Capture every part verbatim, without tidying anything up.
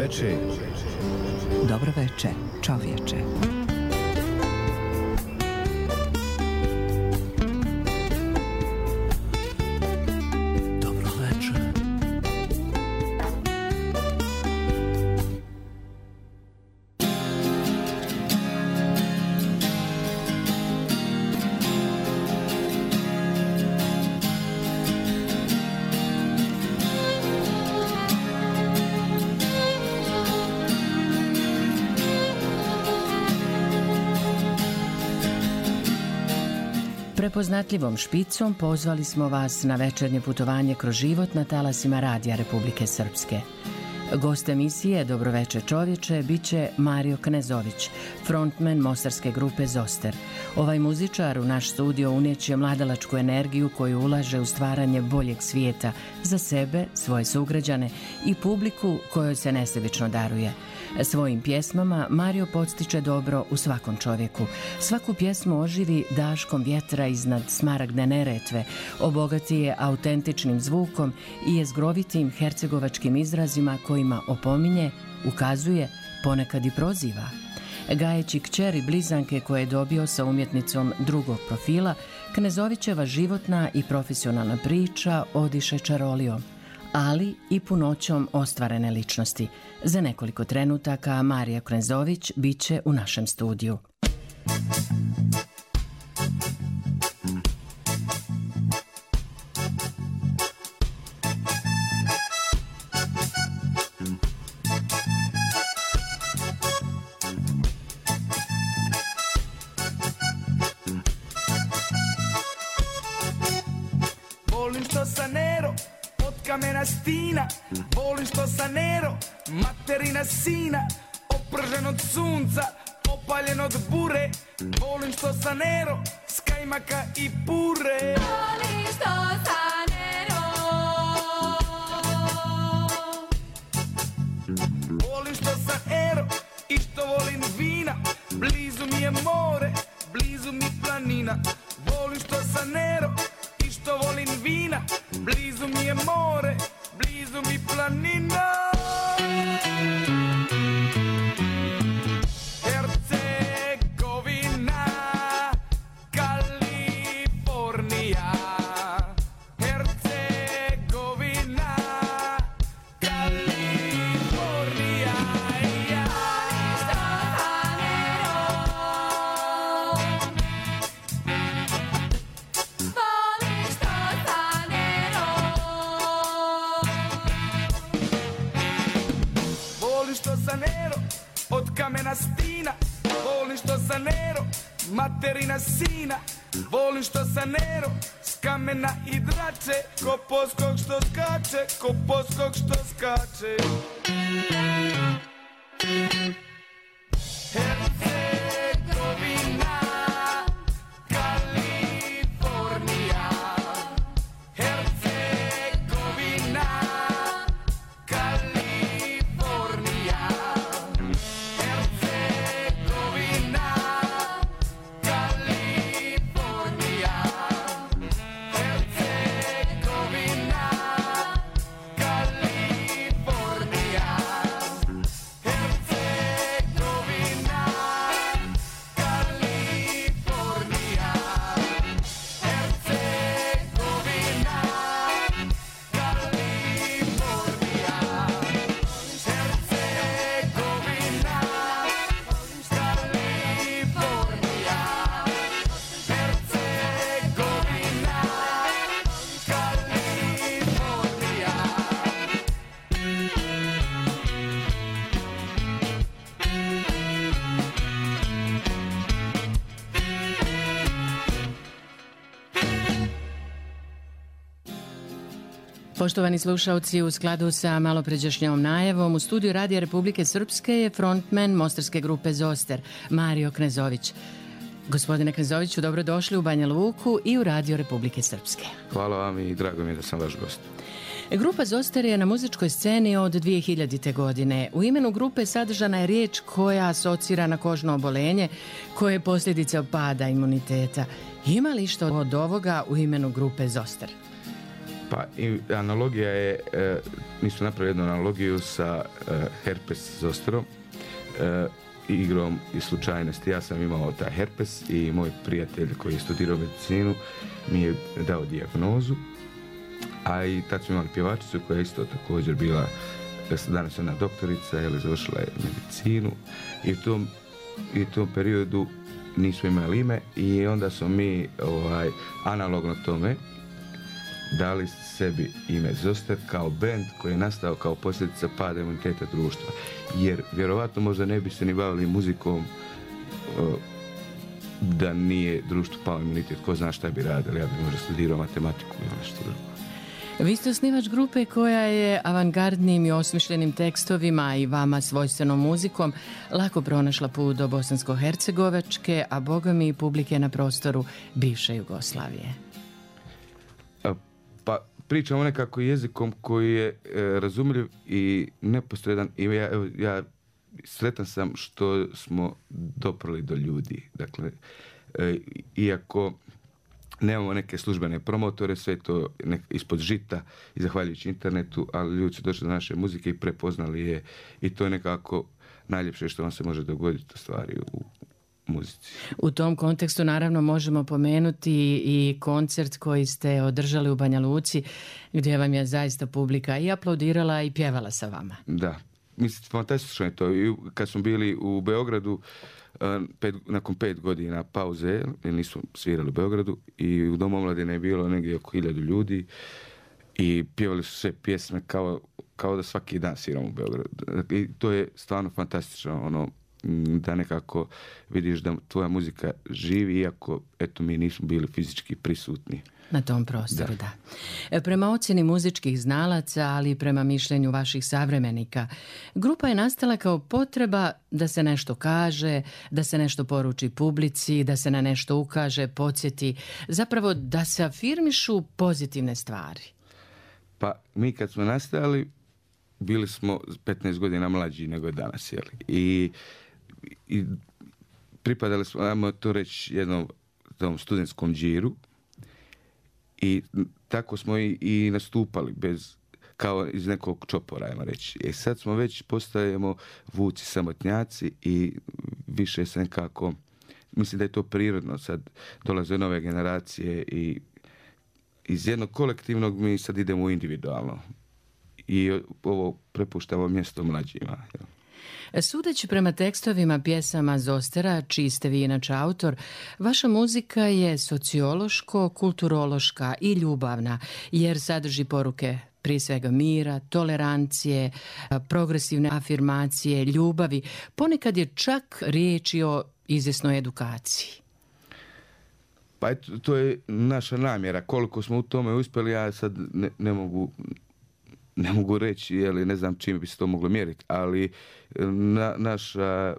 veče. Dobro veče, čovječe. Prepoznatljivom špicom pozvali smo vas na večernje putovanje kroz život na talasima Radija Republike Srpske. Gost emisije Dobroveče čovječe bit će Mario Knezović, frontman mostarske grupe Zoster. Ovaj muzičar u naš studio unijeće mladalačku energiju koju ulaže u stvaranje boljeg svijeta za sebe, svoje sugrađane i publiku kojoj se nesebično daruje. Svojim pjesmama Mario podstiče dobro u svakom čovjeku. Svaku pjesmu oživi daškom vjetra iznad smaragdne Neretve, obogati je autentičnim zvukom i jezgrovitim hercegovačkim izrazima kojima opominje, ukazuje, ponekad i proziva. Gajeći kćeri blizanke koje je dobio sa umjetnicom drugog profila, Knezovićeva životna i profesionalna priča odiše čarolijom, ali i punoćom ostvarene ličnosti. Za nekoliko trenutaka Marija Knezović bit će u našem studiju. Volim što sam nero od kamena stina, volim što sam nero, materina sina, opržen od sunca, opaljen od bure, volim što sam nero, s kajmaka i pure. Volim što sam nero, volim što sam ero i što volim vina, blizu mi je more, blizu mi planina. Volim što sam nero i što volim vina, blizu mi je more, blizu mi planina. Hercegovina, Kalifornija, Hercegovina, Kalifornija. Ja. volim što sam nero, Volim što sam nero od kamena stina, volim što sam nero, materina sina, volim što sam nero, s kamena i drače, ko poskog što skače, ko poskog što skače. Hercegovina, Kalifornija, Hercegovina, Kalifornija, Hercegovina, Kalifornija, Hercegovina, Kalifornija, Hercegovina, Kalifornija, Hercegovina, Poštovani slušalci, u skladu sa malopređašnjom najavom, u studiju Radija Republike Srpske je frontman mostarske grupe Zoster, Mario Knezović. Gospodine Knezoviću, dobrodošli u Banja Luku i u Radio Republike Srpske. Hvala vam i drago mi je da sam vaš gost. Grupa Zoster je na muzičkoj sceni od dvije hiljadite. godine. U imenu grupe sadržana je riječ koja asocira na kožno obolenje, koje je posljedica pada imuniteta. Ima li što od ovoga u imenu grupe Zoster? Pa i analogija je, e, mi smo napravili jednu analogiju sa e, herpes zosterom, e, igrom i slučajnosti. Ja sam imao taj herpes i moj prijatelj koji je studirao medicinu mi je dao dijagnozu, a i tad smo imali pjevačicu koja je isto također bila, danas ona doktorica, je završila je medicinu i u tom, i u tom periodu nismo imali ime i onda smo mi ovaj, analogno tome dali sebi ime Zoster kao bend koji je nastao kao posljedica pada imuniteta društva. Jer vjerovatno možda ne bi se ni bavili muzikom o, da nije društvu pao imunitet. Ko zna šta bi radili, ja bi možda studirao matematiku ili nešto drugo. Vi ste osnivač grupe koja je avangardnim i osmišljenim tekstovima i vama svojstvenom muzikom lako pronašla put do bosansko-hercegovačke, a bogami i publike na prostoru bivše Jugoslavije. Pa pričamo nekako jezikom koji je e, razumljiv i neposredan i ja, evo, ja sretan sam što smo doprli do ljudi. Dakle, e, iako nemamo neke službene promotore, sve to nek, ispod žita i zahvaljujući internetu, ali ljudi su došli do naše muzike i prepoznali je i to je nekako najljepše što vam se može dogoditi u stvari u muzici. U tom kontekstu naravno možemo pomenuti i koncert koji ste održali u Banja Luci gdje vam je zaista publika i aplaudirala i pjevala sa vama. Da, mislim, fantastično je to. I kad smo bili u Beogradu, pet, nakon pet godina pauze, jer nismo svirali u Beogradu i u Domu omladine je bilo negdje oko hiljadu ljudi i pjevali su sve pjesme kao, kao da svaki dan sviramo u Beogradu. I to je stvarno fantastično, ono, da nekako vidiš da tvoja muzika živi, iako eto mi nismo bili fizički prisutni na tom prostoru. Da. Da. Prema ocjeni muzičkih znalaca, ali i prema mišljenju vaših savremenika, grupa je nastala kao potreba da se nešto kaže, da se nešto poruči publici, da se na nešto ukaže, podsjeti, zapravo da se afirmišu pozitivne stvari. Pa mi kad smo nastali bili smo petnaest godina mlađi nego danas, jeli? I, i pripadali smo, ajmo to reći, jednom tom studentskom džiru i tako smo i, i nastupali bez, kao iz nekog čopora, ajmo reći. I sad smo već postajemo vuci samotnjaci i više se nekako, mislim da je to prirodno, sad dolaze nove generacije i iz jednog kolektivnog mi sad idemo u individualno. I ovo prepuštamo mjesto mlađima. Sudeći prema tekstovima pjesama Zostera, čiji ste vi inače autor, vaša muzika je sociološko, kulturološka i ljubavna, jer sadrži poruke prije svega mira, tolerancije, progresivne afirmacije, ljubavi. Ponekad je čak riječi o izvjesnoj edukaciji. Pa eto, to je naša namjera. Koliko smo u tome uspjeli, ja sad ne, ne mogu... Ne mogu reći, jeli, ne znam čime bi se to moglo mjeriti, ali na, naša,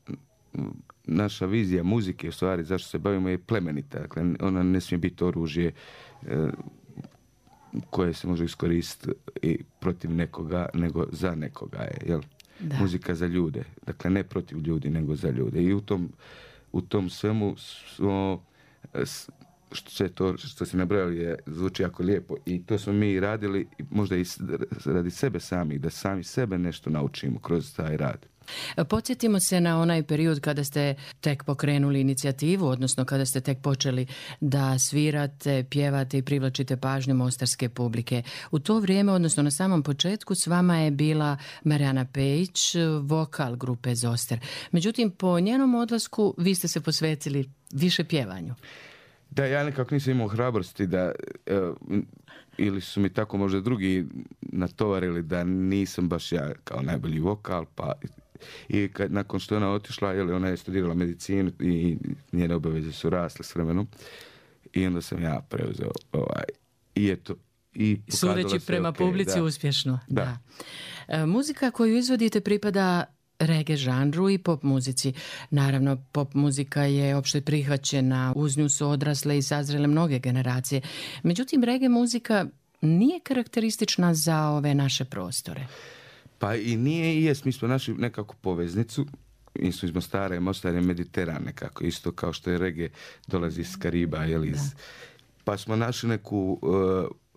naša vizija muzike, u stvari, zašto se bavimo, je plemenita. Dakle, ona ne smije biti oružje e, koje se može iskoristiti i protiv nekoga, nego za nekoga je. Jel? Da. Muzika za ljude. Dakle, ne protiv ljudi, nego za ljude. I u tom, u tom svemu smo... što sve to što se nabrojali je, zvuči jako lijepo i to smo mi radili možda i radi sebe sami, da sami sebe nešto naučimo kroz taj rad. Podsjetimo se na onaj period kada ste tek pokrenuli inicijativu, odnosno kada ste tek počeli da svirate, pjevate i privlačite pažnju mostarske publike. U to vrijeme, odnosno na samom početku, s vama je bila Marijana Pejić, vokal grupe Zoster. Međutim, po njenom odlasku vi ste se posvetili više pjevanju. Da, ja nekako nisam imao hrabrosti da, uh, ili su mi tako možda drugi natovarili da nisam baš ja kao najbolji vokal, pa i kad, nakon što je ona otišla, jeli, ona je studirala medicinu i njene obaveze su rasle s vremenom i onda sam ja preuzeo ovaj, i eto. I sudeći prema okay, publici da. Uspješno. Da. Da. E, muzika koju izvodite pripada reggae žanru i pop muzici. Naravno, pop muzika je opšte prihvaćena, uz nju su odrasle i sazrele mnoge generacije. Međutim, reggae muzika nije karakteristična za ove naše prostore. Pa i nije i jest, mi smo našli nekako poveznicu, mi smo iz Mostara i Mostar je Mediteran nekako, isto kao što je reggae dolazi iz Kariba, jel, iz... Pa smo našli neku uh,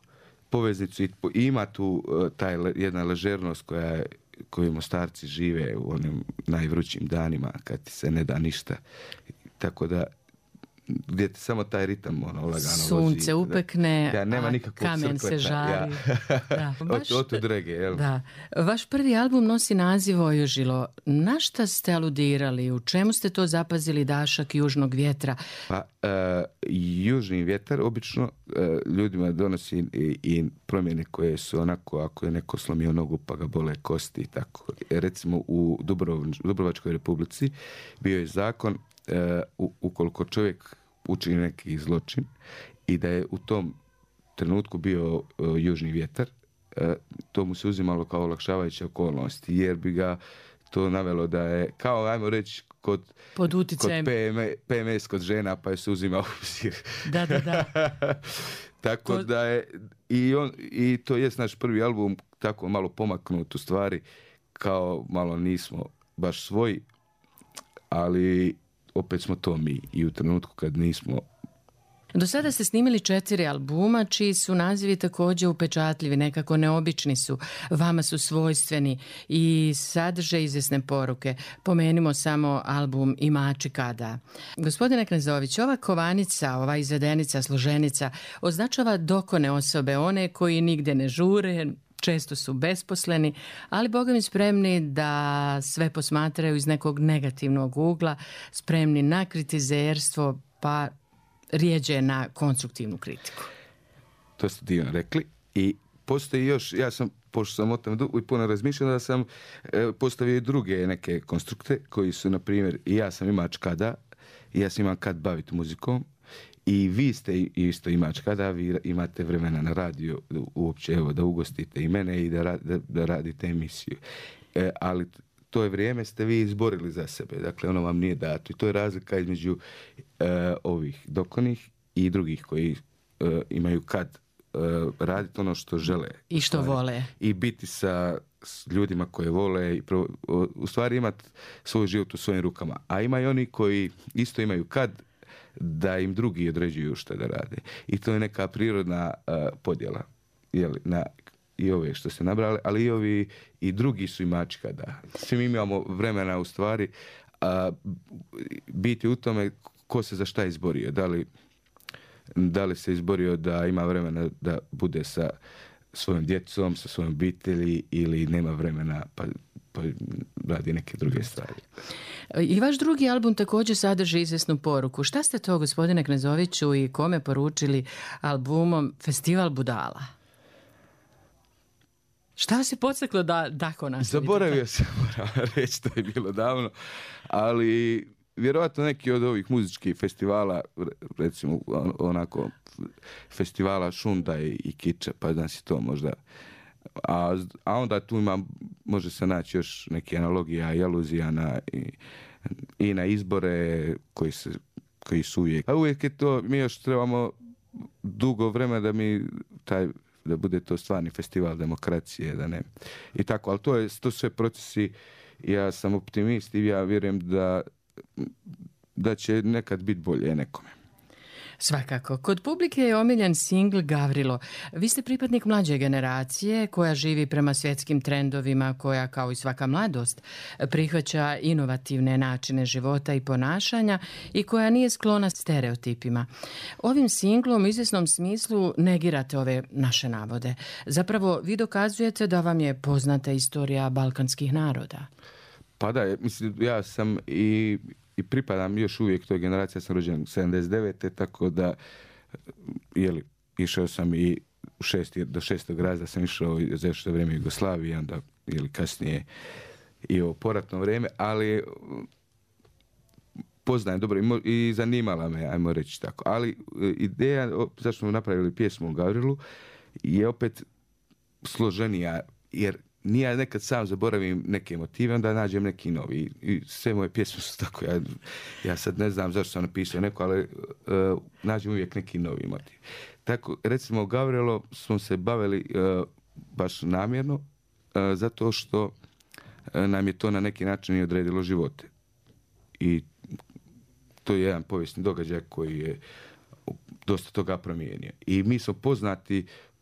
poveznicu i i ima tu uh, taj le- jedna ležernost koja je koju Mostarci žive u onim najvrućim danima kad ti se ne da ništa. Tako da gdje ti samo taj ritam ono, lagano Sunce vozi. upekne, Ja, nema a nikakvog kamen se crkveta, žari. ja. Da. Baš- Od, od drege, jel? Da. Vaš prvi album nosi naziv Ojužilo. Na šta ste aludirali? U čemu ste to zapazili dašak južnog vjetra? Pa, e, južni vjetar obično e, ljudima donosi i, i promjene koje su onako, ako je neko slomio nogu pa ga bole kosti i tako. E, recimo u Dubrov, Dubrovačkoj republici bio je zakon e, u, ukoliko čovjek učini neki zločin i da je u tom trenutku bio e, južni vjetar, e, to mu se uzimalo kao olakšavajuća okolnost, jer bi ga to navelo da je, kao ajmo reći, kod, Pod kod uticajem. P M, P M S kod žena, pa je se uzima u obzir. Da, da, da. Tako To- da je, i, on, i to jest naš prvi album, tako malo pomaknut u stvari, kao malo nismo baš svoji, ali opet smo to mi i u trenutku kad nismo. Do sada ste snimili četiri albuma, čiji su nazivi također upečatljivi, nekako neobični su, vama su svojstveni i sadrže izvjesne poruke. Pomenimo samo album Imači kada. Gospodine Knezović, ova kovanica, ova izvedenica, složenica, označava dokone osobe, one koji nigde ne žure, često su besposleni, ali Boga mi spremni da sve posmatraju iz nekog negativnog ugla, spremni na kritizerstvo, pa rijeđe na konstruktivnu kritiku. To ste divno rekli. I postoji još, ja sam, pošto sam o tome du- puno razmišljao, da sam e, postavio i druge neke konstrukte koji su, na primjer, i ja sam imač kada, i ja sam imam kad baviti muzikom, i vi ste i- isto imač kada, vi imate vremena na radiju uopće, evo, da ugostite i mene i da, ra- da, da radite emisiju. E, ali to je vrijeme ste vi izborili za sebe, dakle ono vam nije dato i to je razlika između e, ovih dokonih i drugih koji e, imaju kad e, raditi ono što žele. I što U stvari. vole. I biti sa s ljudima koje vole i pro, o- u stvari imati svoj život u svojim rukama. A ima i oni koji isto imaju kad da im drugi određuju što da rade. I to je neka prirodna e, podjela. Jeli, na i ove što ste nabrali, ali i ovi i drugi su imači kada. Svi mi imamo vremena u stvari a, biti u tome ko se za šta izborio. Da li, da li se izborio da ima vremena da bude sa svojom djecom, sa svojom obitelji ili nema vremena pa, pa radi neke druge stvari. I vaš drugi album također sadrži izvjesnu poruku. Šta ste to, gospodine Knezoviću, i kome poručili albumom Festival budala? Šta vas je podstaklo da tako nastavite? Zaboravio sam, moram reći, to je bilo davno, ali vjerojatno neki od ovih muzičkih festivala, recimo on- onako festivala Šunda i, i Kiča, pa da si to možda. A, a onda tu ima, može se naći još neki analogija i aluzija na, i, i na izbore koji, se, koji su uvijek. A uvijek je to, mi još trebamo dugo vremena da mi taj da bude to stvarni festival demokracije, da ne. I tako, ali to je to sve procesi, ja sam optimist i ja vjerujem da da će nekad biti bolje nekome. Svakako. Kod publike je omiljen singl Gavrilo. Vi ste pripadnik mlađe generacije koja živi prema svjetskim trendovima, koja kao i svaka mladost prihvaća inovativne načine života i ponašanja i koja nije sklona stereotipima. Ovim singlom u izvjesnom smislu negirate ove naše navode. Zapravo vi dokazujete da vam je poznata istorija balkanskih naroda. Pa da, mislim, ja sam i, i pripadam još uvijek toj generaciji, ja sam rođen sedamdeset devete tako da, jeli, išao sam i u šesti, do šestog razreda sam išao za što vrijeme Jugoslavije, onda, jeli, kasnije i ovo poratno vrijeme, ali poznajem dobro i, mo- i zanimala me, ajmo reći tako. Ali e, ideja, o, zašto smo napravili pjesmu o Gavrilu, je opet složenija, jer nije ja nekad sam zaboravim neke motive, onda nađem neki novi. I sve moje pjesme su tako. Ja, ja sad ne znam zašto sam napisao neko, ali uh, nađem uvijek neki novi motiv. Tako, recimo, Gavrilo smo se bavili uh, baš namjerno, uh, zato što uh, nam je to na neki način i odredilo živote. I to je jedan povijesni događaj koji je dosta toga promijenio. I mi smo poznati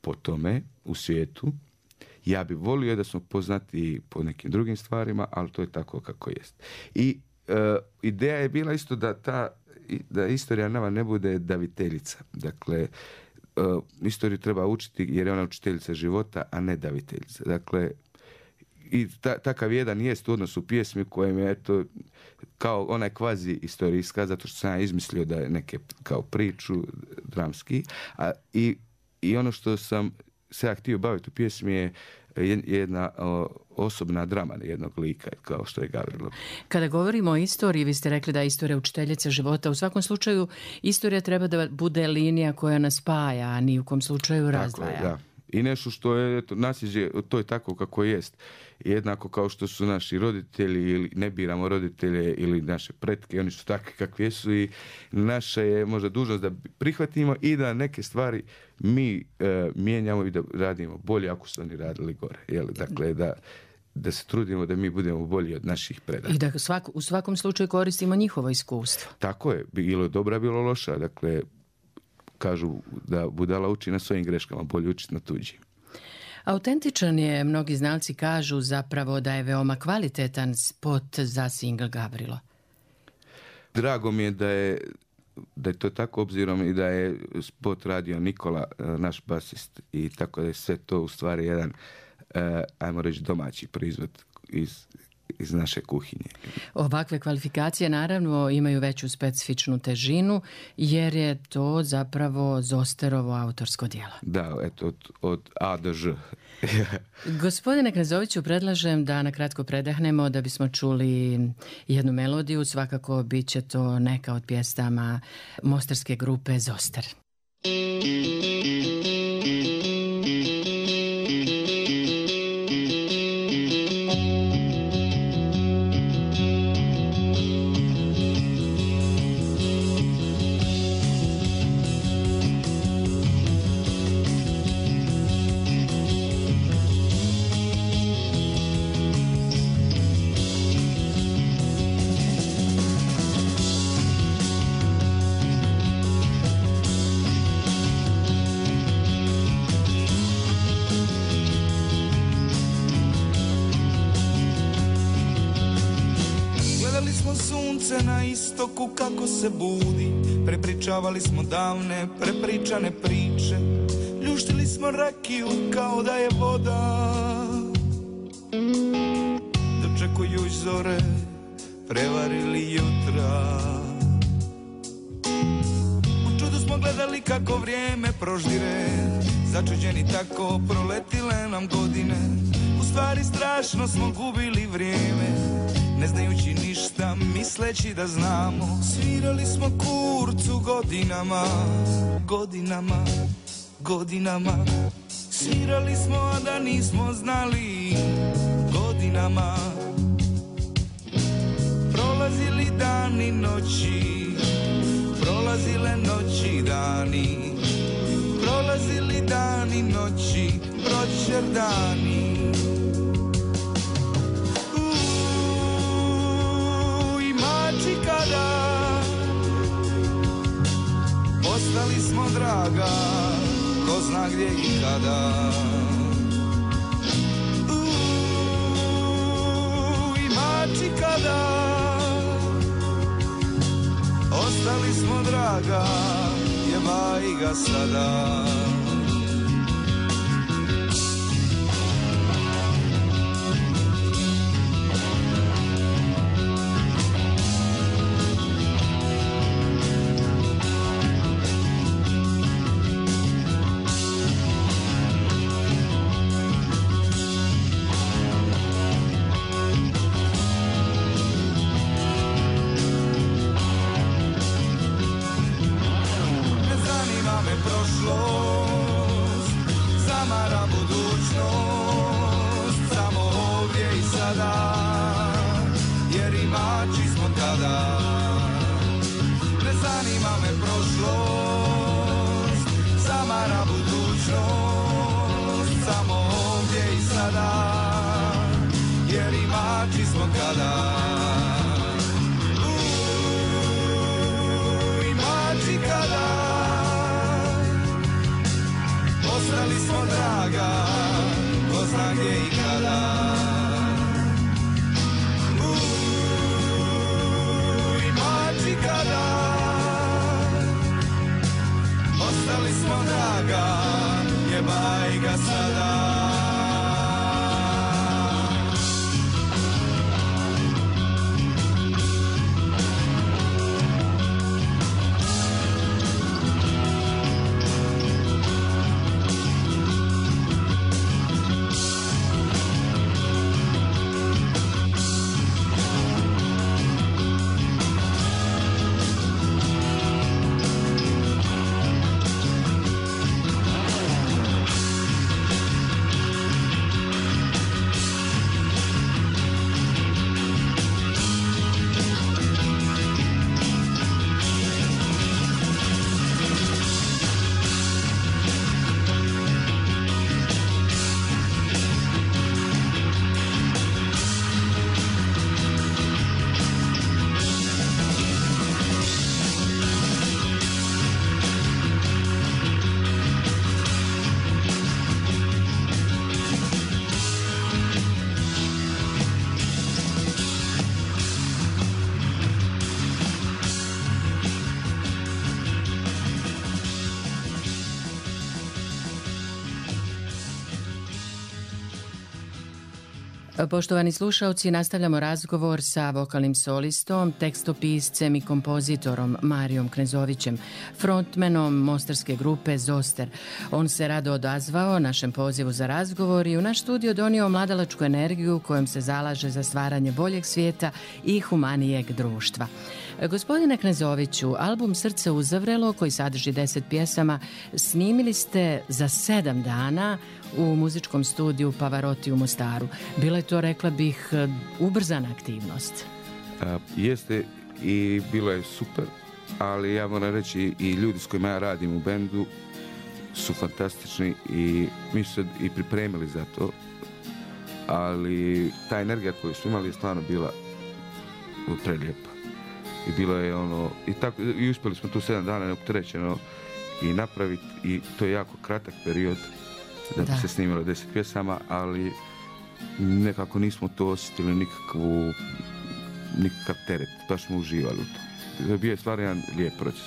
po tome u svijetu. Ja bi volio da smo poznati po nekim drugim stvarima, ali to je tako kako jest. I e, ideja je bila isto da ta da istorija nama ne bude daviteljica. Dakle, uh, istoriju treba učiti jer je ona učiteljica života, a ne daviteljica. Dakle, i ta, takav jedan jest u odnosu pjesmi kojem je eto, kao onaj kvazi istorijska, zato što sam ja izmislio da je neke kao priču dramski, a i, i ono što sam se ja htio baviti u pjesmi je jedna o, osobna drama jednog lika, kao što je Gavrilo. Kada govorimo o istoriji, vi ste rekli da je istorija učiteljica života. U svakom slučaju, istorija treba da bude linija koja nas spaja, a ni u kom slučaju razdvaja. Tako je, da. I nešto što je, eto, nasljeđe, to je tako kako jest. Jednako kao što su naši roditelji, ili ne biramo roditelje, ili naše pretke, oni su takvi kakvi jesu i naša je možda dužnost da prihvatimo i da neke stvari mi e, mijenjamo i da radimo bolje ako su oni radili gore. Jel? Dakle, da, da se trudimo da mi budemo bolji od naših predaka. I da svak, u svakom slučaju koristimo njihovo iskustvo. Tako je. Bilo dobra, bilo loša. Dakle, kažu da budala uči na svojim greškama, bolje učiti na tuđim. Autentičan je, mnogi znalci kažu zapravo da je veoma kvalitetan spot za single Gavrilo. Drago mi je da je, da je to tako, obzirom i da je spot radio Nikola, naš basist, i tako da je sve to u stvari jedan, ajmo reći, domaći proizvod iz iz naše kuhinje. Ovakve kvalifikacije naravno imaju veću specifičnu težinu jer je to zapravo Zosterovo autorsko djelo. Da, eto, od, od A do Ž. Gospodine Knezoviću, predlažem da na kratko predahnemo da bismo čuli jednu melodiju. Svakako bit će to neka od pjesama mostarske grupe Zoster. Na istoku kako se budi, prepričavali smo davne, prepričane priče, ljuštili smo rakiju kao da je voda, dočekujuć zore, prevarili jutra. U čudu smo gledali kako vrijeme proždire, začuđeni tako proletile nam godine, u stvari strašno smo gubili vrijeme, ne znajući ništa, misleći da znamo. Svirali smo kurcu godinama, godinama, godinama. Svirali smo, a da nismo znali, godinama. Prolazili dani, noći, prolazile noći, dani. Prolazili dani, noći, proćer dani. Kada postali smo draga, ko zna gdje i kada. Uuu, i mači kada ostali smo draga, jevaj ga sada. Prošlo za sada. Poštovani slušaoci, nastavljamo razgovor sa vokalnim solistom, tekstopiscem i kompozitorom Marijom Knezovićem, frontmenom mostarske grupe Zoster. On se rado odazvao našem pozivu za razgovor i u naš studio donio mladalačku energiju kojom se zalaže za stvaranje boljeg svijeta i humanijeg društva. Gospodine Knezoviću, album Srce uzavrelo, koji sadrži deset pjesama, snimili ste za sedam dana u muzičkom studiju Pavarotti u Mostaru. Bila je to, rekla bih, ubrzana aktivnost. A, jeste i bilo je super, ali ja moram reći i ljudi s kojima ja radim u bendu su fantastični i mi su se i pripremili za to, ali ta energija koju smo imali je stvarno bila prelijepa. I bilo je ono, i tako, i uspjeli smo tu sedam dana neopterećeno i napraviti, i to je jako kratak period da bi Da. se snimilo deset pjesama, ali nekako nismo to osjetili nikakvu, nikakav teret, baš smo uživali u tom. Bio je stvarno jedan lijep proces.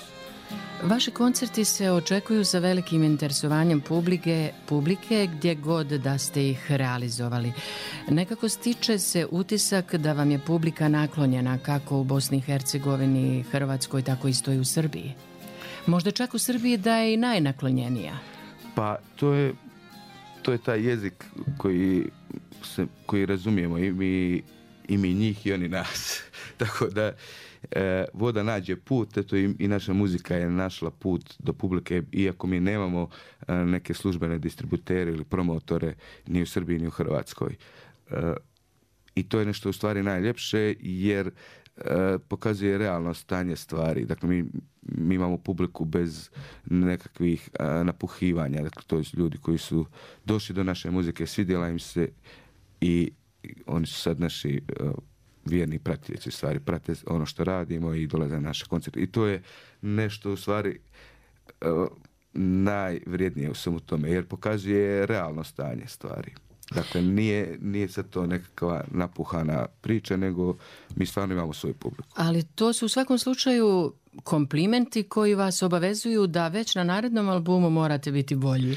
Vaši koncerti se očekuju sa velikim interesovanjem publike, publike gdje god da ste ih realizovali. Nekako stiče se utisak da vam je publika naklonjena kako u Bosni i Hercegovini, Hrvatskoj, tako isto i u Srbiji. Možda čak u Srbiji da je i najnaklonjenija. Pa to je, to je taj jezik koji, se, koji razumijemo i mi, i mi njih i oni nas. Tako da e, voda nađe put, eto i, i naša muzika je našla put do publike, iako mi nemamo e, neke službene distributere ili promotore ni u Srbiji ni u Hrvatskoj. E, I to je nešto u stvari najljepše, jer e, pokazuje realno stanje stvari. Dakle, mi, mi imamo publiku bez nekakvih e, napuhivanja. Dakle, to su ljudi koji su došli do naše muzike, svidjela im se i oni su sad naši e, vjerni pratitelji, u stvari prate ono što radimo i dolaze na naše koncerte. I to je nešto u stvari e, najvrijednije u svemu tome, jer pokazuje realno stanje stvari. Dakle, nije, nije sad to nekakva napuhana priča, nego mi stvarno imamo svoju publiku. Ali to su u svakom slučaju komplimenti koji vas obavezuju da već na narednom albumu morate biti bolji.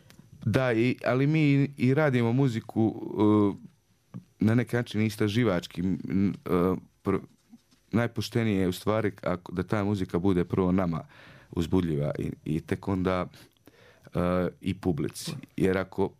Da, i, ali mi i radimo muziku uh, na neki način istraživački. Uh, pr- najpoštenije je u stvari ako, da ta muzika bude prvo nama uzbudljiva i, i tek onda uh, i publici. Jer ako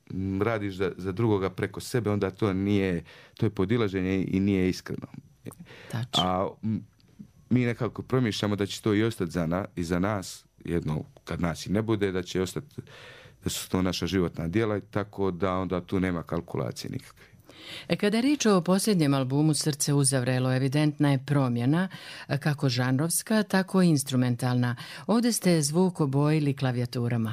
radiš za, za drugoga preko sebe, onda to nije, to je podilaženje i nije iskreno. Tačno. A m, mi nekako promišljamo da će to i ostati za, na, i za nas, jedno kad nas i ne bude, da će ostati, da su to naša životna djela, tako da onda tu nema kalkulacije nikakve. E, kada je riječ o posljednjem albumu Srce uzavrelo, evidentna je promjena, kako žanrovska, tako i instrumentalna. Ovdje ste zvuk obojili klavijaturama.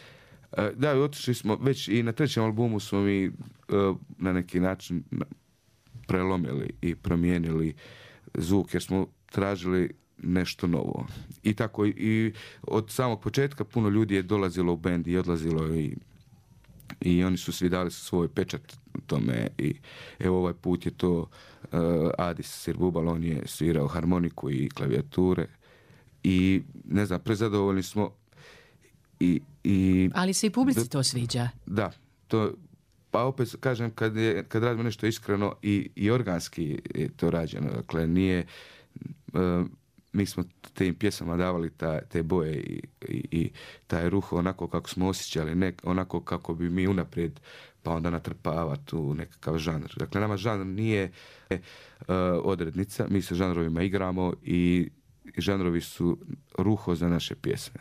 Da, otišli smo, već i na trećem albumu smo mi na neki način prelomili i promijenili zvuk, jer smo tražili nešto novo. I tako i od samog početka puno ljudi je dolazilo u bend i odlazilo i, i oni su svi dali svoj pečat u tome i evo ovaj put je to uh, Adis Sirbubal, on je svirao harmoniku i klavijature i ne znam, prezadovoljni smo i, i Ali se i publici to sviđa. da, to, pa opet kažem, kad, je, kad radimo nešto iskreno i, i organski je to rađeno, dakle nije, uh, mi smo tim pjesama davali ta, te boje i, i, i taj ruho onako kako smo osjećali, ne onako kako bi mi unaprijed pa onda natrpavati u nekakav žanr. Dakle, nama žanr nije uh, odrednica, mi se žanrovima igramo i žanrovi su ruho za naše pjesme.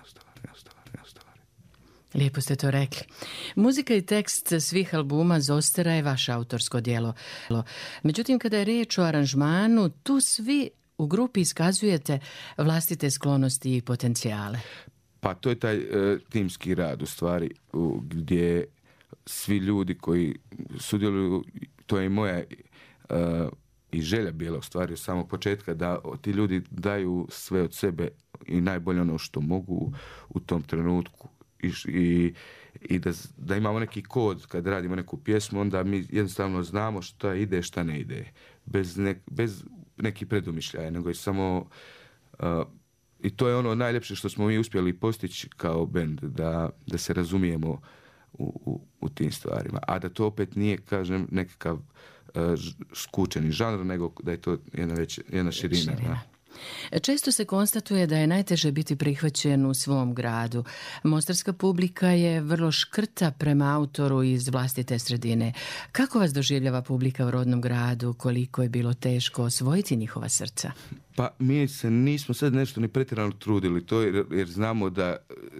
Lijepo ste to rekli. Muzika i tekst svih albuma Zostera je vaše autorsko djelo. Međutim, kada je riječ o aranžmanu, tu svi u grupi iskazujete vlastite sklonosti i potencijale. Pa to je taj uh, timski rad u stvari, u, gdje svi ljudi koji sudjeluju, to je i moja uh, i želja bila u stvari od samog početka, da ti ljudi daju sve od sebe i najbolje ono što mogu u tom trenutku. I, i, i da, da imamo neki kod kad radimo neku pjesmu, onda mi jednostavno znamo šta ide, šta ne ide. Bez, ne, bez nekih predumišljaja, nego je samo... Uh, I to je ono najljepše što smo mi uspjeli postići kao bend, da, da se razumijemo u, u, u tim stvarima. A da to opet nije, kažem, nekakav uh, skučeni žanr, nego da je to jedna, već, jedna širina. širina. Često se konstatuje da je najteže biti prihvaćen u svom gradu. Mostarska publika je vrlo škrta prema autoru iz vlastite sredine. Kako vas doživljava publika u rodnom gradu? Koliko je bilo teško osvojiti njihova srca? Pa mi se nismo sad nešto ni pretjerano trudili to, jer, jer znamo da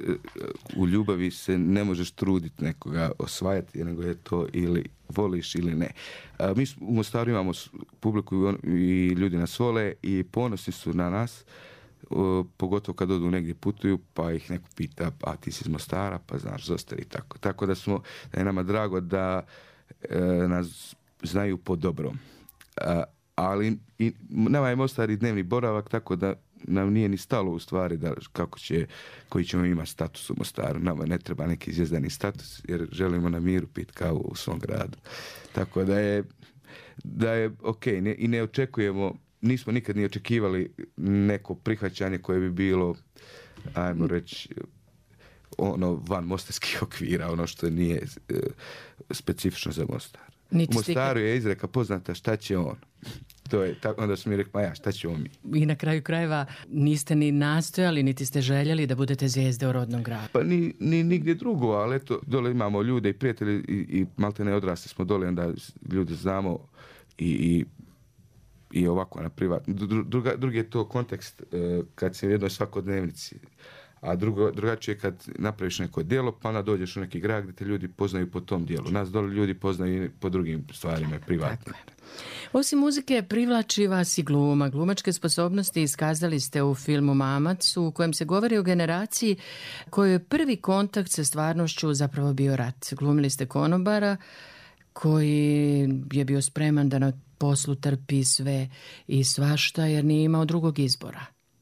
u ljubavi se ne možeš truditi nekoga osvajati, nego je to ili voliš ili ne. A mi u Mostaru imamo publiku i ljudi nas vole i ponosni su na nas, o, pogotovo kad odu negdje putuju pa ih neko pita, a ti si iz Mostara, pa znaš Zoster i tako. Tako da smo, da je nama drago da e, nas znaju po dobrom. A, ali i, nama je Mostar i dnevni boravak, tako da nam nije ni stalo u stvari da kako će, koji ćemo imati status u Mostaru. Nama ne treba neki zvijezdani status jer želimo na miru piti kavu u svom gradu. Tako da je, da je ok, ne, i ne očekujemo, nismo nikad ni očekivali neko prihvaćanje koje bi bilo, ajmo reći, ono van mostarskih okvira, ono što nije e, specifično za Mostar. Niti u Mostaru je izreka poznata šta će on. To je, tako, onda smo mi rekli, pa ja, šta ćemo mi? I na kraju krajeva niste ni nastojali, niti ste željeli da budete zvijezde u rodnom gradu. Pa ni, ni nigdje drugo, ali eto, dole imamo ljude i prijatelji i, i maltene odrasli smo dole, onda ljude znamo i, i, i ovako na privatno. Druga, drugi je to kontekst uh, kad se u jednoj svakodnevnici, a drugo, drugačije kad napraviš neko djelo, pa onda dođeš u neki grad gdje te ljudi poznaju po tom djelu. Nas dole ljudi poznaju i po drugim stvarima, privatnim. Osim muzike, privlači vas i gluma. Glumačke sposobnosti iskazali ste u filmu Mamac, u kojem se govori o generaciji kojoj je prvi kontakt sa stvarnošću zapravo bio rat. Glumili ste konobara koji je bio spreman da na poslu trpi sve i svašta jer nije imao drugog izbora.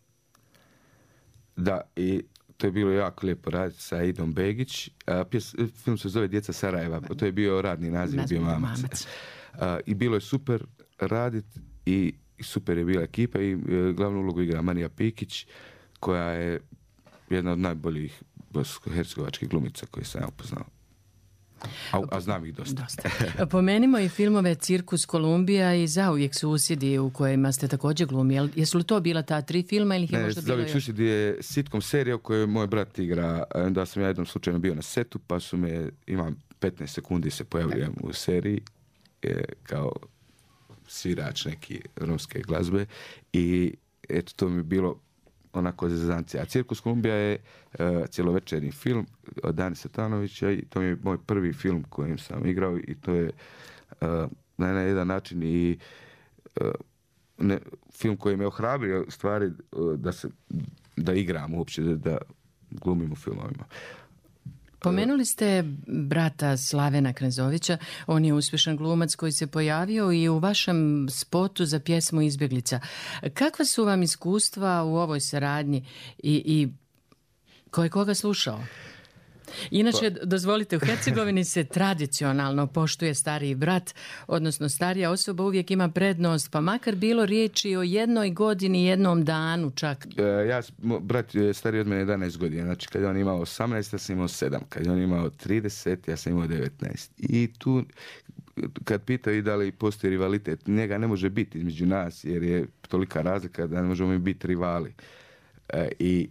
Da, i to je bilo jako lijepo raditi sa Idom Begić. A, pjes, film se zove Djeca Sarajeva, to je bio radni naziv, bio Mamac. Mamac. A, I bilo je super raditi i, i super je bila ekipa i e, glavnu ulogu igra Marija Pikić, koja je jedna od najboljih bosansko-hercegovačkih glumica koje sam ja upoznao. A, a znam ih dosta. dosta. Pomenimo i filmove Cirkus Kolumbija i Zauvijek susjedi u kojima ste također glumili. Jesu li to bila ta tri filma ili ih je ne, možda bilo Zauvijek još? susjedi je sitcom serija u kojoj moj brat igra. Onda sam ja jednom slučajno bio na setu pa su me, imam petnaest sekundi se pojavljujem u seriji e, kao svirač neki romske glazbe i eto to mi je bilo onako zezancija. A Cirkus Kolumbija je uh, cjelovečernji film od Dani Satanovića i to je moj prvi film kojim sam igrao i to je uh, na jedan način i uh, ne, film koji me ohrabrio stvari uh, da se da igram uopće, da, da glumim u filmovima. Pomenuli ste brata Slavena Knezovića, on je uspješan glumac koji se pojavio i u vašem spotu za pjesmu Izbjeglica. Kakva su vam iskustva u ovoj saradnji i, i ko je koga slušao? Inače, dozvolite, u Hercegovini se tradicionalno poštuje stariji brat, odnosno starija osoba uvijek ima prednost, pa makar bilo riječi o jednoj godini, jednom danu čak. E, ja, mo- brat je stariji od mene jedanaest godina, znači kad je on imao osamnaest, ja sam imao sedam, kad je on imao trideset, ja sam imao devetnaest. I tu, kad pitaju da li postoji rivalitet, njega ne može biti između nas, jer je tolika razlika da ne možemo mi biti rivali. E, i,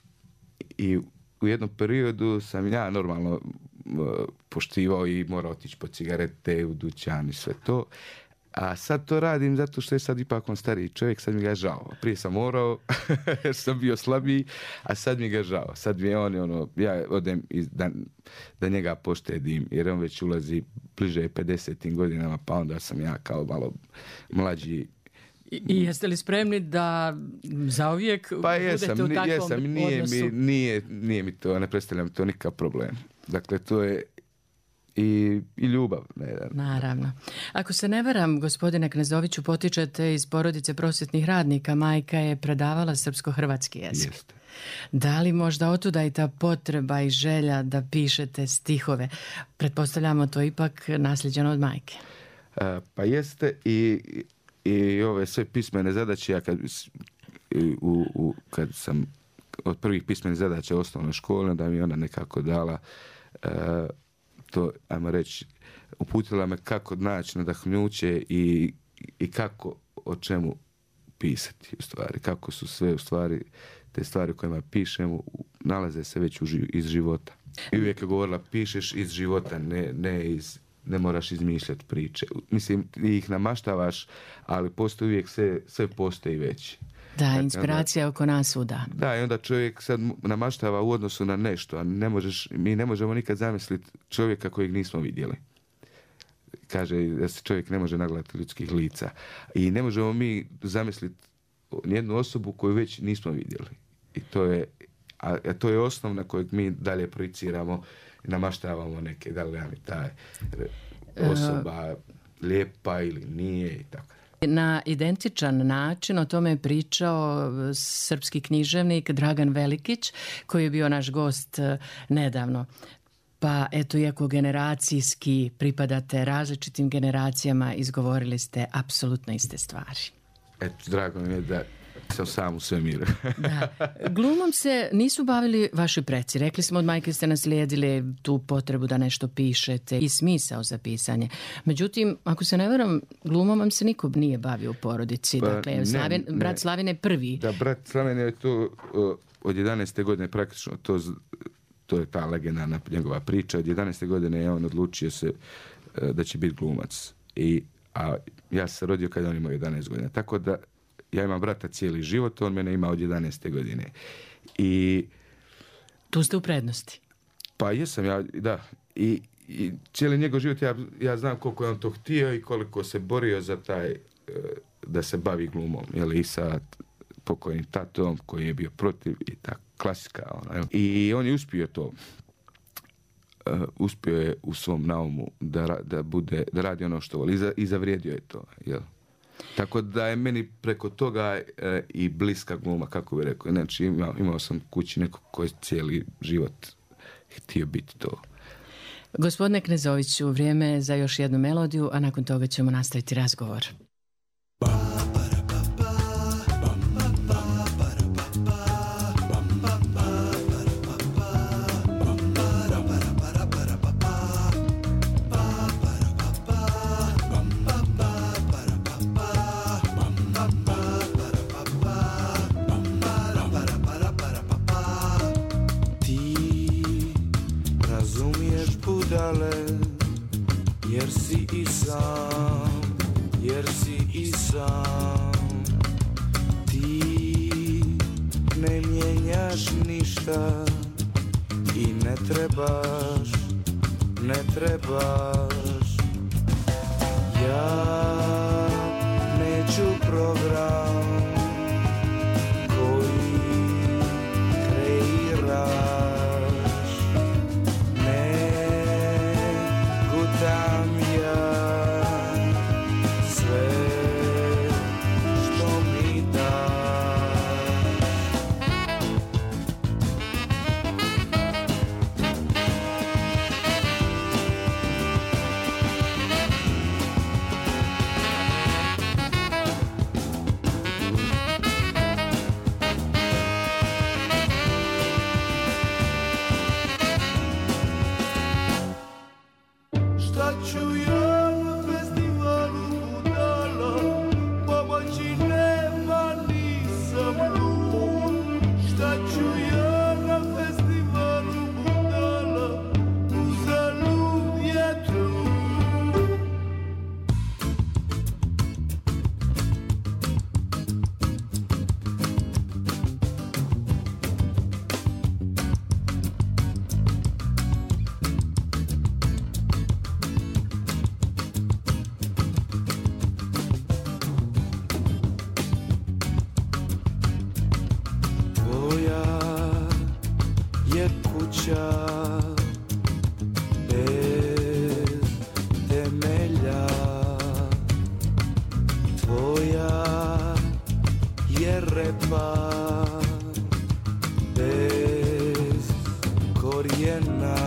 I u jednom periodu sam ja normalno uh, poštivao i morao otići po cigarete u dućan i sve to. A sad to radim zato što je sad ipak on stariji čovjek, sad mi ga je žao. Prije sam morao, jer sam bio slabiji, a sad mi ga je žao. Sad mi je on, ono, ja odem iz, da, da njega poštedim, jer on već ulazi bliže pedesetim godinama, pa onda sam ja kao malo mlađi. I, i jeste li spremni da zauvijek Pa budete jesam, u ni- takvom jesam, nije odnosu? mi, nije, nije mi to, ne predstavljam to nikakav problem. Dakle, to je i, i ljubav. Ne, Naravno. Ako se ne varam, gospodine Knezoviću, potičete iz porodice prosvjetnih radnika. Majka je predavala srpsko-hrvatski jezik. Jeste. Da li možda otuda i ta potreba i želja da pišete stihove? Pretpostavljamo to ipak nasljeđeno od majke. A, pa jeste i, i ove sve pismene zadaće, ja kad, i u, u, kad sam od prvih pismenih zadaća osnovne škole, da mi je ona nekako dala a, to, ajmo reći, uputila me kako naći nadahnuće i, i kako, o čemu pisati u stvari, kako su sve u stvari te stvari o kojima pišemo nalaze se već u, ži- iz života. I uvijek je govorila, pišeš iz života, ne, ne iz ne moraš izmišljati priče. Mislim, ti ih namaštavaš, ali postoji uvijek sve, sve postoji već. Da, Dakle, inspiracija je oko nas svuda. Da, i onda čovjek sad namaštava u odnosu na nešto, a ne možeš, mi ne možemo nikad zamisliti čovjeka kojeg nismo vidjeli. Kaže da se čovjek ne može nagledati ljudskih lica. I ne možemo mi zamisliti nijednu osobu koju već nismo vidjeli. I to je, a, a to je osnov na kojeg mi dalje projiciramo i namaštavamo neke, da li nam je ta osoba lijepa ili nije i tako. Na identičan način o tome je pričao srpski književnik Dragan Velikić, koji je bio naš gost eh, nedavno. Pa eto, iako generacijski pripadate različitim generacijama, izgovorili ste apsolutno iste stvari. Eto, drago mi je da sam sam u svemiru. Da. Glumom se nisu bavili vaši preci. Rekli smo, od majke ste naslijedili tu potrebu da nešto pišete i smisao za pisanje. Međutim, ako se ne varam, glumom vam se niko nije bavio u porodici. Pa, dakle, ne, Slavin, ne. brat Slavin je prvi. Da, brat Slaven je to o, od jedanaeste godine praktično, to, z- to je ta legendarna njegova priča. Od jedanaeste godine je on odlučio se e, da će biti glumac. I, a ja sam se rodio kada on imao jedanaest godina. Tako da ja imam brata cijeli život, on mene ima od jedanaeste godine. I Tu ste u prednosti. pa jesam ja, da. I, i cijeli njegov život ja, ja znam koliko je on to htio i koliko se borio za taj, e, da se bavi glumom. Jel, i sa pokojnim tatom koji je bio protiv i ta klasika. Ona, jel. I on je uspio to. E, uspio je u svom naumu da, ra- da, bude, da radi ono što voli. I, za, i zavrijedio je to. Jel. Tako da je meni preko toga e, i bliska gluma, kako bih rekao. Znači imao, imao sam kući nekog koji je cijeli život htio biti to. Gospodine Knezoviću, vrijeme je za još jednu melodiju, a nakon toga ćemo nastaviti razgovor. Ti razumiješ budale, jer si i sam, jer si i sam. Ti ne mijenjaš ništa i ne trebaš, ne trebaš. Ja neću program koji kreiraš, ne gutam ja sve što mi daš. Šta ću ja na festivalu budala, pomoći nema, nisam lud. Šta ću ja na festivalu budala, uzalud je trud. Bez temelja, tvoja je repa bez korijena.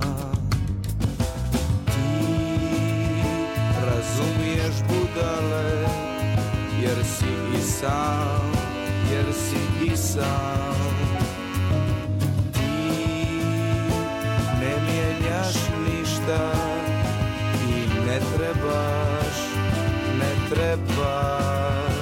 Ti razumiješ budale, jer si i sam, jer si i sam. Ništa i ne trebaš, ne trebaš.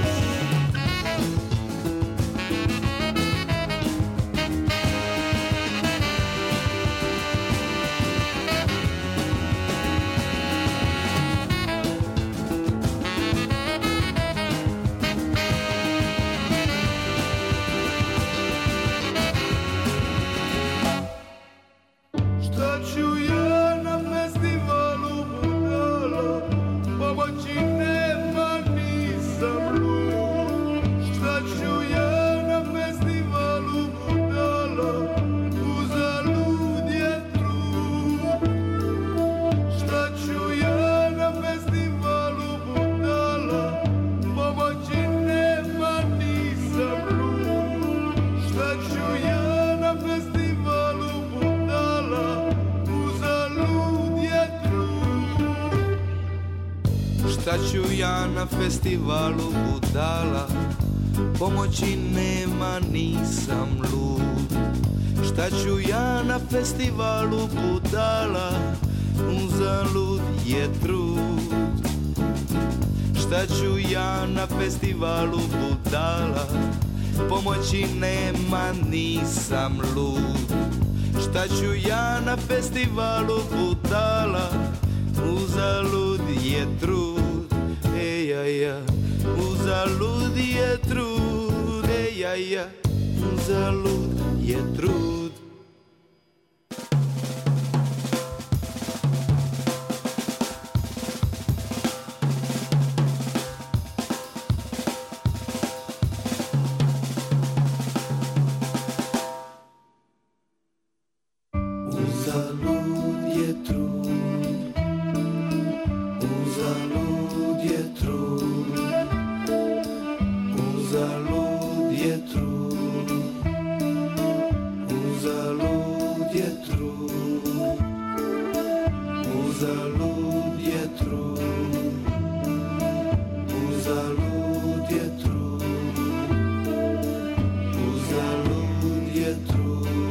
Šta ću ja na festivalu budala, pomoći nema, nisam lud. Šta ću ja na festivalu budala, uzalud je trud. Šta ću ja na festivalu budala, pomoći nema, nisam lud. Šta ću ja na festivalu budala, uzalud je trud. Šta ću ja na festivalu budala, pomoći nema, nisam lud. Šta ću ja na festivalu budala, uzalud je trud. Šta ću ja na festivalu budala, pomoći nema, nisam lud. Šta ću ja na festivalu budala, uzalud je trud. Ej, ja, ja, uzalud je trud. Ej, ja, ja, uzalud je trud. Uzalud je trud, uzalud je trud, uzalud je trud, uzalud je trud, uzalud je trud, uzalud je trud, uzalud je trud.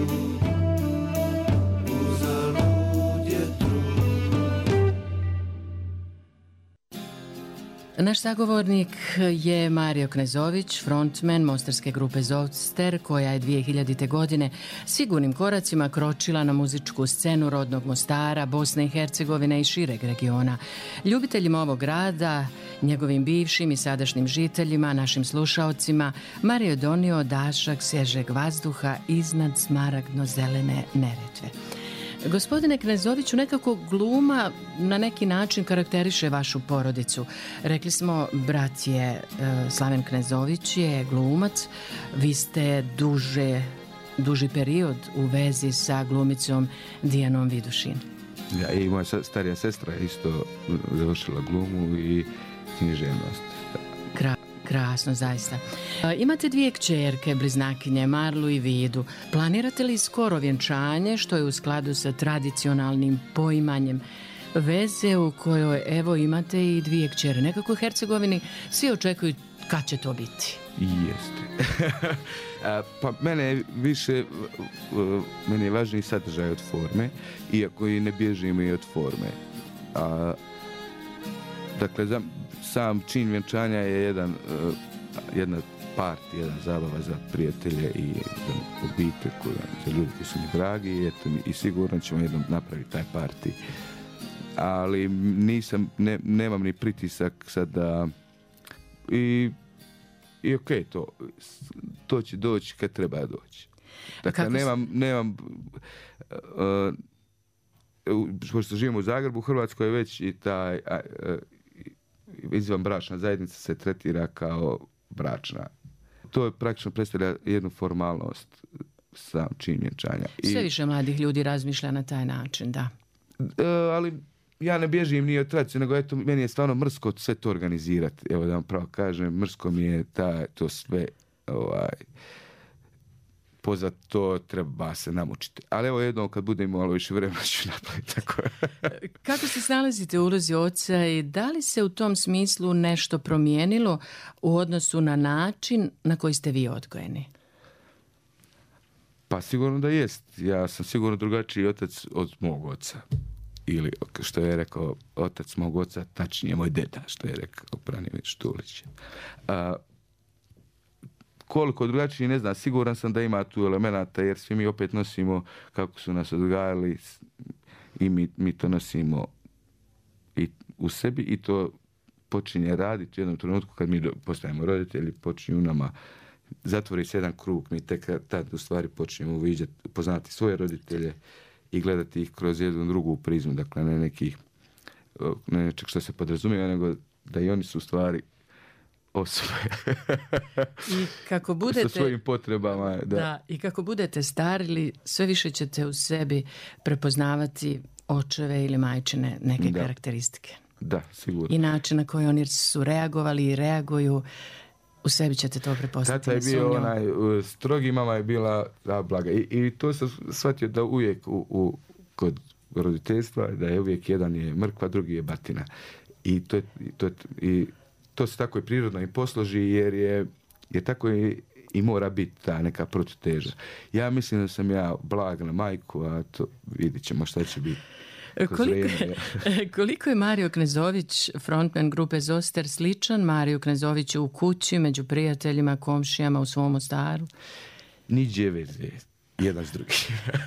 Naš sagovornik je Mario Knezović, frontman mostarske grupe Zovster, koja je dvije hiljadite. godine sigurnim koracima kročila na muzičku scenu rodnog Mostara, Bosne i Hercegovine i šireg regiona. Ljubiteljima ovog grada, njegovim bivšim i sadašnjim žiteljima, našim slušaocima, Mario je donio dašak svježeg vazduha iznad smaragdno-zelene Neretve. Gospodine Knezoviću, nekako gluma na neki način karakteriše vašu porodicu. Rekli smo, brat je e, Slaven Knezović je glumac, vi ste duže, duži period u vezi sa glumicom Dijanom Vidušin. Ja, i moja starija sestra je isto završila glumu i književnost. Kra- krasno, zaista. E, imate dvije kćerke, bliznakinje, Marlu i Vidu. Planirate li skoro vjenčanje, što je u skladu sa tradicionalnim poimanjem veze u kojoj, evo, imate i dvije kćere? Nekako u Hercegovini svi očekuju kad će to biti. Jeste. Pa mene je više, meni je važniji sadržaj od forme, iako i ne bježimo i od forme. A, dakle, za, sam čin vjenčanja je jedan, uh, jedna party, jedan zabava za prijatelje i za obitelj, koja, za ljudi koji su mi dragi i, eto, i sigurno ćemo jednom napraviti taj party. Ali nisam, ne, nemam ni pritisak sada i, i ok, to, to će doći kad treba doći. Dakle, nemam, nemam uh, pošto živimo u Zagrebu, u Hrvatskoj je već i taj uh, izvanbračna zajednica se tretira kao bračna. To je praktično predstavlja jednu formalnost sam čin vjenčanja. Sve više mladih ljudi razmišlja na taj način, da. Uh, ali ja ne bježim ni od tradicije, nego eto, meni je stvarno mrsko sve to organizirati. Evo da vam pravo kažem, mrsko mi je ta, to sve ovaj, poza to treba se namučiti. Ali evo jednom kad budem malo više vremena ću napraviti tako. Kako se snalazite u ulozi oca i da li se u tom smislu nešto promijenilo u odnosu na način na koji ste vi odgojeni? Pa sigurno da jest. Ja sam sigurno drugačiji otac od mog oca. Ili što je rekao otac mog oca, tačnije moj deda, što je rekao Branimir Štulić. A, koliko drugačiji ne znam, siguran sam da ima tu elemenata, jer svi mi opet nosimo kako su nas odgajali i mi, mi to nosimo i u sebi i to počinje raditi u jednom trenutku kad mi postajemo roditelji, počinju nama, zatvori se jedan krug, mi tek tad u stvari počinjemo uviđati, poznati svoje roditelje i gledati ih kroz jednu drugu prizmu, dakle ne nekih, ne nečeg što se podrazumijeva, nego da i oni su u stvari osobe. I kako budete, sa svojim potrebama. Da. Da, i kako budete starili, sve više ćete u sebi prepoznavati očeve ili majčine neke da. karakteristike. Da, sigurno. I način na koji oni su reagovali i reaguju, u sebi ćete to prepoznati. Tata je bio onaj strogi, mama je bila da, blaga. I, I to sam shvatio da uvijek u, u, kod roditeljstva, da je uvijek jedan je mrkva, drugi je batina. I to, je, to, je, i to se tako i prirodno i posloži, jer je, je tako i, i mora biti ta neka protuteža. Ja mislim da sam ja blag na majku, a to vidit ćemo šta će biti. Koliko, koliko je Mario Knezović, frontman grupe Zoster, sličan Mariju Knezoviću u kući, među prijateljima, komšijama u svom Mostaru? Niđe veze, jedan s drugim.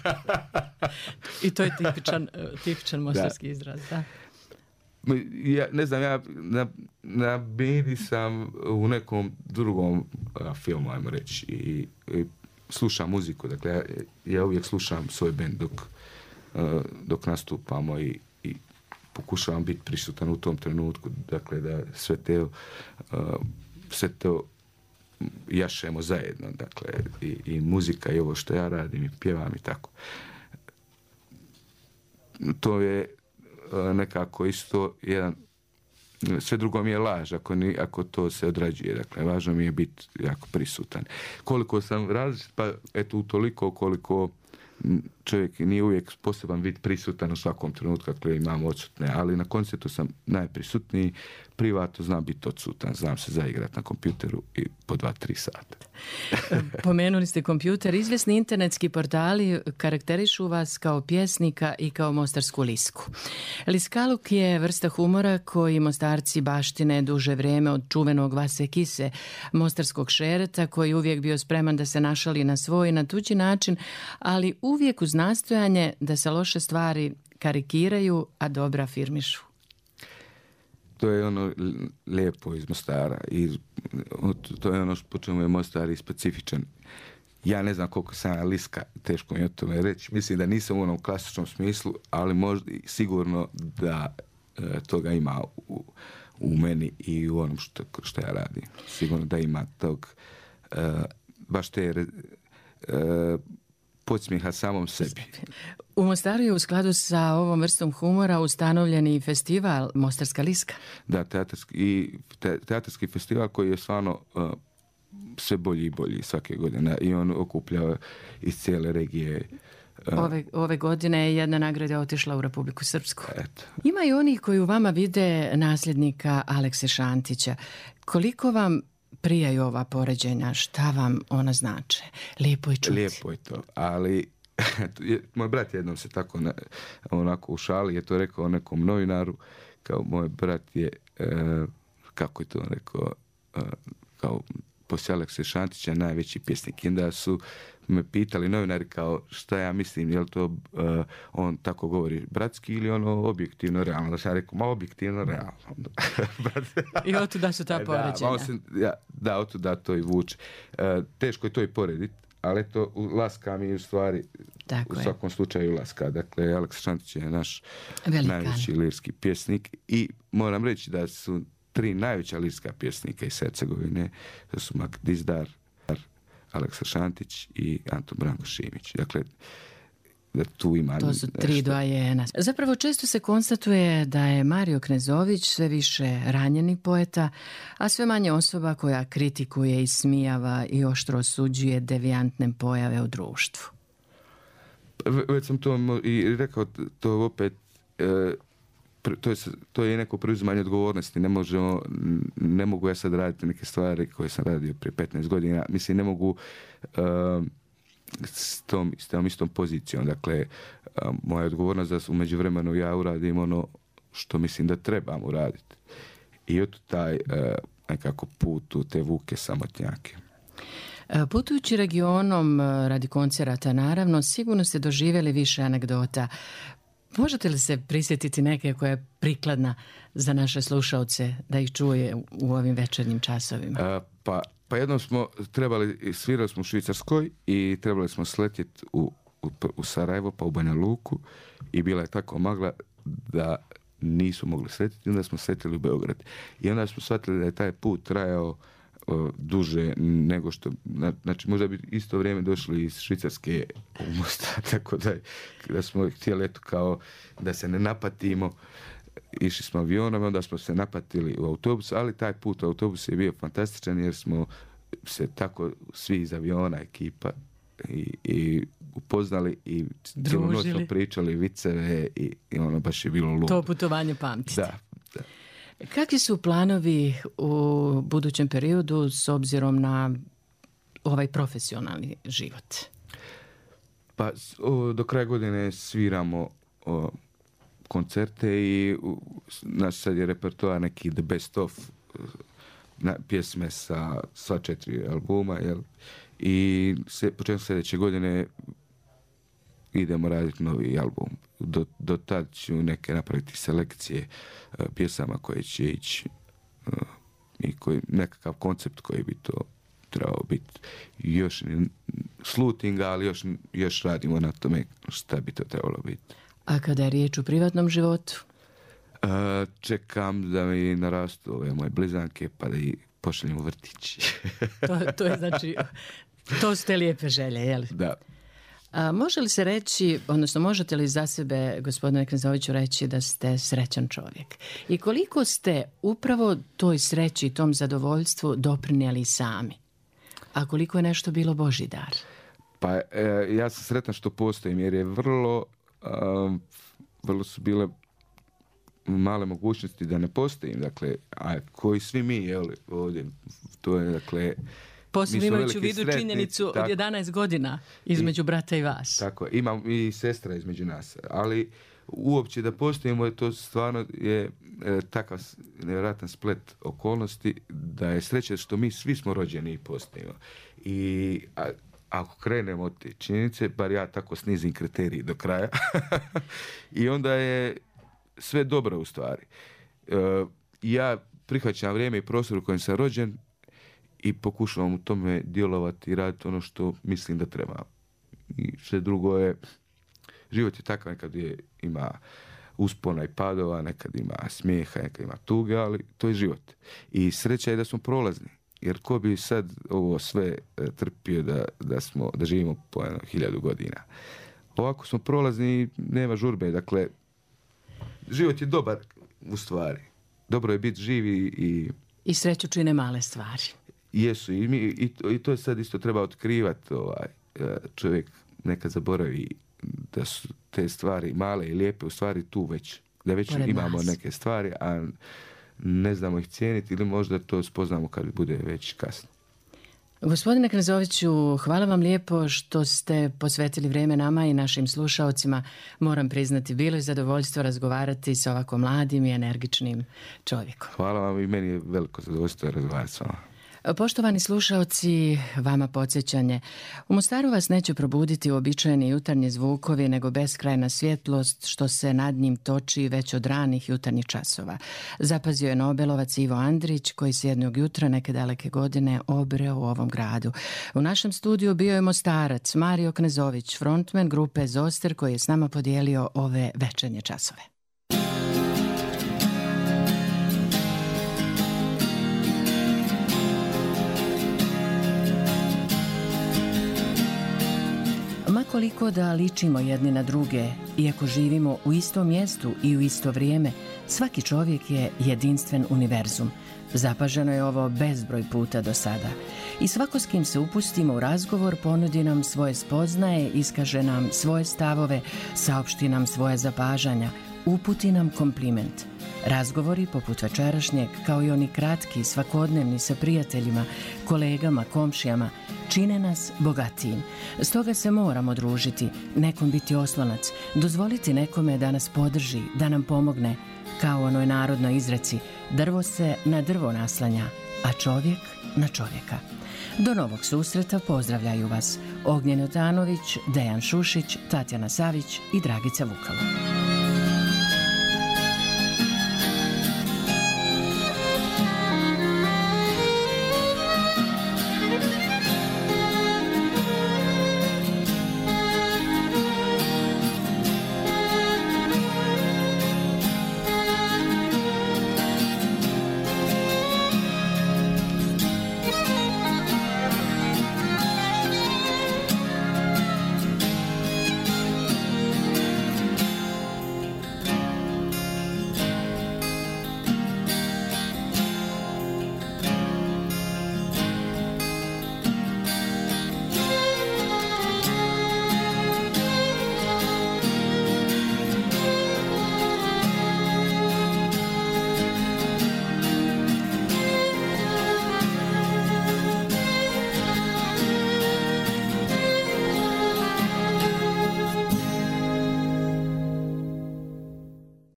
I to je tipičan, tipičan mostarski da. izraz, da. Ja, ne znam, ja na, na bini sam u nekom drugom a, filmu, ajmo reći, i, i slušam muziku. Dakle, ja, ja uvijek slušam svoj bend dok dok nastupamo i, i pokušavam biti prisutan u tom trenutku, dakle da sve te uh, sve to jašemo zajedno, dakle i, i muzika i ovo što ja radim i pjevam i tako. To je uh, nekako isto jedan, sve drugo mi je laž ako, ni, ako to se odrađuje, dakle važno mi je biti jako prisutan. Koliko sam različit, pa eto utoliko koliko čovjek nije uvijek sposoban biti prisutan u svakom trenutku kako imamo odsutne, ali na koncertu sam najprisutniji, privatno znam biti odsutan, znam se zaigrati na kompjuteru i po dva, tri sata. Pomenuli ste kompjuter, izvjesni internetski portali karakterišu vas kao pjesnika i kao mostarsku lisku. Liskaluk je vrsta humora koji mostarci baštine duže vrijeme od čuvenog Vase Kise, mostarskog šereta koji uvijek bio spreman da se našali na svoj i na tuđi način, ali uvijek uz nastojanje da se loše stvari karikiraju, a dobra afirmišu. To je ono lijepo iz Mostara i to je ono po čemu je Mostar i specifičan. Ja ne znam koliko sam ja liska, teško mi je o tome reći. Mislim da nisam u onom klasičnom smislu, ali možda sigurno da e, toga ima u, u meni i u onom što, što ja radim. Sigurno da ima tog e, baš te e, podsmijeha samom sebi. U Mostaru je u skladu sa ovom vrstom humora ustanovljen i festival Mostarska liska. Da, teatarski, i te, teatarski festival koji je stvarno uh, sve bolji i bolji svake godine i on okuplja iz cijele regije. Uh, ove, ove godine je jedna nagrada otišla u Republiku Srpsku. Eto. Ima i onih koji u vama vide nasljednika Alekse Šantića. Koliko vam prijaju ova poređenja? Šta vam ona znače? Lijepo je čuti. Lijepo je to, ali Moj brat jednom se tako ne, onako u šali je to rekao nekom novinaru, kao moj brat je, e, kako je to rekao, e, kao poslije Alekse Šantića najveći pjesnik. I onda su me pitali novinari kao šta ja mislim, je li to uh, on tako govori bratski ili ono objektivno realno. Da sam ja rekao, ma objektivno realno. I otuda su ta poređenja. Da, ja, da, otuda to i vuče. Uh, teško je to i porediti, ali eto, laska mi u stvari tako u je. svakom slučaju laska. Dakle, Aleksa Šantić je naš Velikan. najveći lirski pjesnik i moram reći da su tri najveća lirska pjesnika iz Hercegovine, to su Mak Dizdar, Aleksa Šantić i Anton Branko Šimić. Dakle, da tu ima to su tri nešto. doajena. Zapravo često se konstatuje da je Mario Knezović sve više ranjeni poeta, a sve manje osoba koja kritikuje, ismijava i oštro osuđuje devijantne pojave u društvu. V- već sam to i rekao, to opet e, To je, to je neko preuzimanje odgovornosti. Ne možemo, ne mogu ja sad raditi neke stvari koje sam radio prije petnaest godina. Mislim, ne mogu uh, s, tom, s tom istom pozicijom. Dakle, uh, moja odgovornost da u međuvremenu ja uradim ono što mislim da trebam uraditi. I od taj uh, nekako put u te vuke samotnjake. Putujući regionom radi koncerata, naravno, sigurno ste doživjeli više anegdota. Možete li se prisjetiti neke koja je prikladna za naše slušalce da ih čuje u ovim večernjim časovima? A, pa, pa jednom smo trebali, svirali smo u Švicarskoj i trebali smo sletjeti u, u, u Sarajevo pa u Banja Luku i bila je tako magla da nisu mogli sletjeti i onda smo sletjeli u Beograd. I onda smo shvatili da je taj put trajao o, duže nego što, znači možda bi isto vrijeme došli iz Švicarske u Mostar, tako da, da smo htjeli eto kao da se ne napatimo, išli smo avionom, onda smo se napatili u autobus, ali taj put u autobusu je bio fantastičan jer smo se tako svi iz aviona, ekipa i, i upoznali i cijelu noć smo pričali viceve i, i ono baš je bilo ludo. To putovanje pamtite. Da. Da. Kakvi su planovi u budućem periodu s obzirom na ovaj profesionalni život? Pa o, do kraja godine sviramo o, koncerte i u, naš sad je repertoar neki the best of na, pjesme sa sva četiri albuma, jel? I se, početkom sljedeće godine idemo raditi novi album. Do, do tad ću neke napraviti selekcije uh, pjesama koje će ići uh, i koji, nekakav koncept koji bi to trebao biti. Još slutinga, ali još, još radimo na tome šta bi to trebalo biti. A kada je riječ o privatnom životu? Uh, čekam da mi narastu ove moje blizanke pa da ih pošaljem u vrtić. to, to je znači, to su te lijepe želje, je li? Da. A može li se reći, odnosno možete li za sebe, gospodine Knezoviću, reći da ste srećan čovjek? I koliko ste upravo toj sreći i tom zadovoljstvu doprinijeli sami? A koliko je nešto bilo Božji dar? Pa e, ja sam sretan što postojim jer je vrlo, um, vrlo su bile male mogućnosti da ne postojim. Dakle, a koji svi mi, jel, ovdje, to je, dakle... Posebno imajući u vidu sretni, činjenicu tako, od jedanaest godina između i, brata i vas. Tako, imam i sestra između nas, ali uopće da postojimo je to stvarno je e, takav nevjerojatan splet okolnosti da je sreća što mi svi smo rođeni i postojimo. I a, ako krenemo od te činjenice, bar ja tako snizim kriteriji do kraja, i onda je sve dobro u stvari. E, ja prihvaćam vrijeme i prostor u kojem sam rođen i pokušavam u tome djelovati i raditi ono što mislim da treba. I sve drugo je, život je takav, nekad je, ima uspona i padova, nekad ima smijeha, nekad ima tuge, ali to je život. I sreća je da smo prolazni. Jer ko bi sad ovo sve trpio da, da, smo, da živimo po jedno hiljadu godina. Ovako smo prolazni, nema žurbe. Dakle, život je dobar u stvari. Dobro je biti živi i... I sreću čine male stvari. Jesu i, mi, i, to, i to je sad isto treba otkrivati. Ovaj, čovjek nekad zaboravi da su te stvari male i lijepe u stvari tu već. Da već Pored imamo nas. Neke stvari, a ne znamo ih cijeniti ili možda to spoznamo kad bude već kasno. Gospodine Knezoviću, hvala vam lijepo što ste posvetili vrijeme nama i našim slušaocima. Moram priznati, bilo je zadovoljstvo razgovarati sa ovako mladim i energičnim čovjekom. Hvala vam i meni je veliko zadovoljstvo razgovarati s vama. Poštovani slušaoci, vama podsjećanje. U Mostaru vas neće probuditi uobičajeni jutarnji zvukovi, nego beskrajna svjetlost što se nad njim toči već od ranih jutarnjih časova. Zapazio je Nobelovac Ivo Andrić, koji se jednog jutra neke daleke godine obreo u ovom gradu. U našem studiju bio je Mostarac Mario Knezović, frontman grupe Zoster, koji je s nama podijelio ove večernje časove. Koliko da ličimo jedni na druge, iako živimo u istom mjestu i u isto vrijeme, svaki čovjek je jedinstven univerzum. Zapaženo je ovo bezbroj puta do sada. I svako s kim se upustimo u razgovor ponudi nam svoje spoznaje, iskaže nam svoje stavove, saopšti nam svoje zapažanja, uputi nam kompliment. Razgovori poput večerašnjeg, kao i oni kratki, svakodnevni sa prijateljima, kolegama, komšijama, čine nas bogatijim. Stoga se moramo družiti, nekom biti oslonac, dozvoliti nekome da nas podrži, da nam pomogne, kao onoj narodnoj izreci, drvo se na drvo naslanja, a čovjek na čovjeka. Do novog susreta pozdravljaju vas Ognjen Jotanović, Dejan Šušić, Tatjana Savić i Dragica Vukalo.